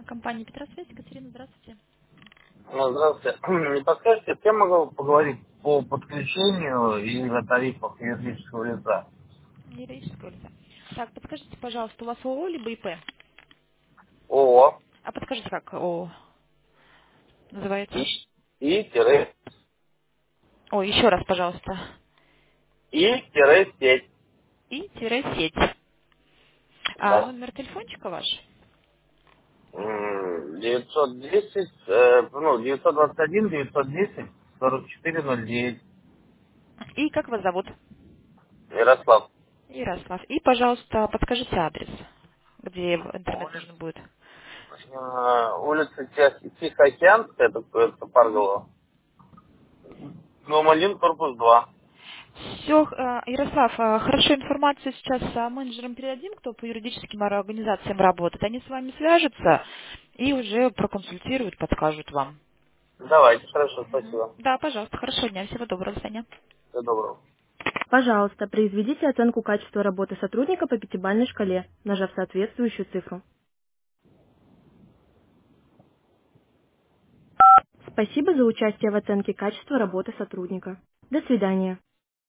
Компания Петросвязь. Екатерина, здравствуйте. Здравствуйте. Не подскажете, с кем могу поговорить по подключению и о тарифах юридического лица? Юридическое лицо. Так, подскажите, пожалуйста, у вас ООО либо ИП? ООО А подскажите, как ООО и, называется? тире, О, еще раз, пожалуйста. сеть. И-сеть. А Да. номер телефончика ваш? 910, 921, 910, 4409. И как вас зовут? Ярослав. Ярослав. И, пожалуйста, подскажите адрес, где интернет Улица, нужно будет. улица Тихоокеанская, это Парголово. Дом 1, корпус 2. Все, Ярослав, хорошо, информацию сейчас менеджерам передадим, кто по юридическим организациям работает. Они с вами свяжутся и уже проконсультируют, подскажут вам. Давайте, хорошо, Мгм. спасибо. Да, пожалуйста, хорошего дня, всего доброго, до свидания. Всего доброго. Пожалуйста, произведите оценку качества работы сотрудника по пятибалльной шкале, нажав соответствующую цифру. Спасибо за участие в оценке качества работы сотрудника. До свидания.